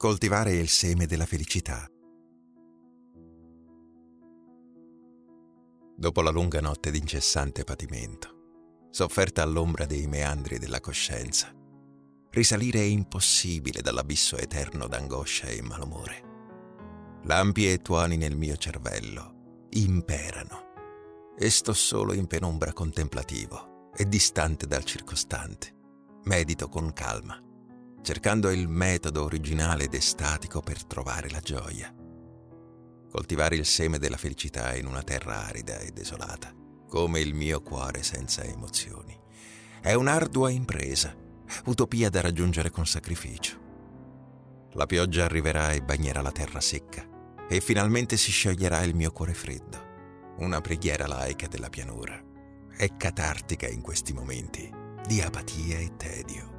Coltivare il seme della felicità. Dopo la lunga notte di incessante patimento, sofferta all'ombra dei meandri della coscienza, risalire è impossibile dall'abisso eterno d'angoscia e malumore. Lampi e tuoni nel mio cervello imperano e sto solo in penombra contemplativo e distante dal circostante. Medito con calma, cercando il metodo originale ed estatico per trovare la gioia. Coltivare il seme della felicità in una terra arida e desolata, come il mio cuore senza emozioni, è un'ardua impresa, utopia da raggiungere con sacrificio. La pioggia arriverà e bagnerà la terra secca, e finalmente si scioglierà il mio cuore freddo. Una preghiera laica della pianura è catartica in questi momenti di apatia e tedio.